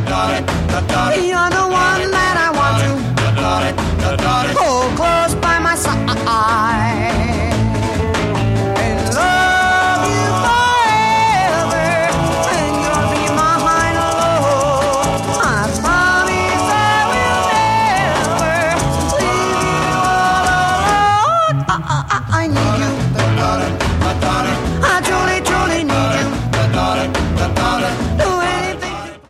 You're the one that I want to hold close by my side and love you forever, and you'll be mine alone. I promise I will never leave you all alone. I need you.